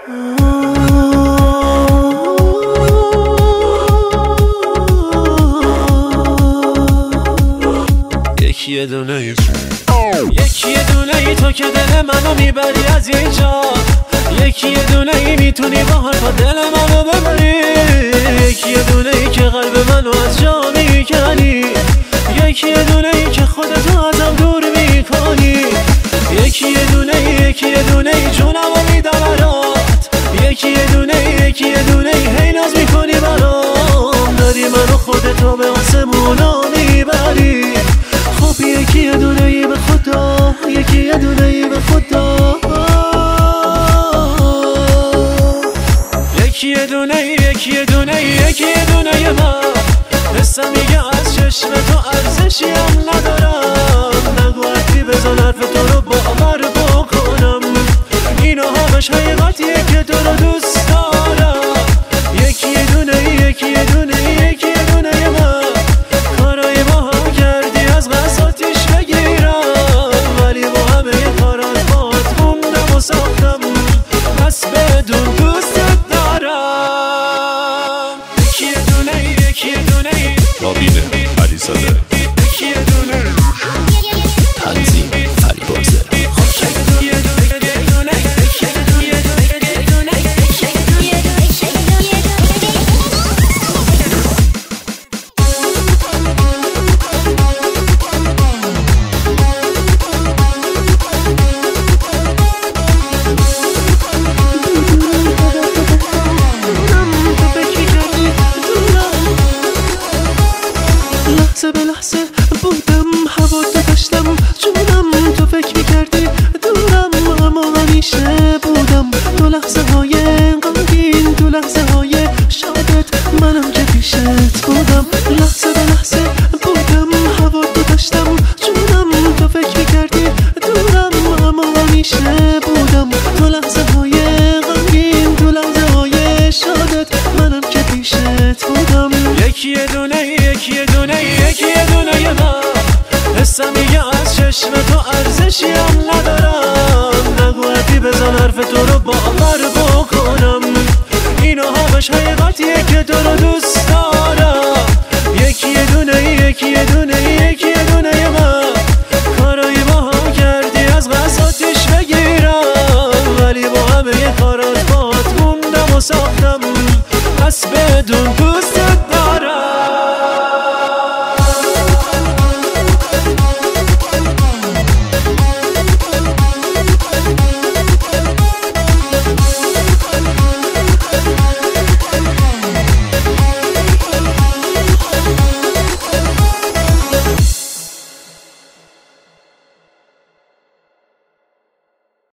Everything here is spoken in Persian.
یکی دونه ای تو که دل منو میبری از اینجا، یکی دونه ای میتونی با حرفا دل منو ببری، یکی دونه ای که قلب منو از جا میکنی، یکی دونه ای که خودتو ازم دور میکنی، یکی دونه ای جونمو میدم برات، یکی دونه ای هی ناز میکنی برام، داری منو خودتو به آسمونا میبری. خب یکی دونه ای به خدا، یکی دونه ای به خدا، یکی دونه من حسم میگه از چشم تو ارزشی هم ندارم، نگو حرفی بزن حرف تو رو باور بکنم، اینو همش حقیقتیه که تو رو دوست دارم، یکی دونه من کارای ما هم کردی از قصاتیش بگیرم، ولی با همه کارات بات موندم و ساختم، بس بدون دوستت دارم. یکی دونه ای رابین علیزاده، تنظیم فریبازه. لحظه به لحظه بودم هوا تو داشتم، جونم تو فکر میکردی دورم، اما همیشه بودم تو لحظه های غمگین، تو لحظه های شادت منم که پیشت بودم، لحظه به لحظه بودم هوا تو داشتم، جونم تو فکر میکردی دورم، اما همیشه بودم تو لحظه های غمگین، تو لحظه های شادت منم که پیشت بودم. یکی دونه من حسم میگه از چشم تو ارزشی هم ندارم، نگو حرفی بزن حرف تو رو باور بکنم، اینو همش حقیقتیه که تو رو دوست دارم، یکی دونه من کارای ما هم کردی از قصاتیش بگیرم، ولی با همه کارات بات موندم و ساختم، بس بدون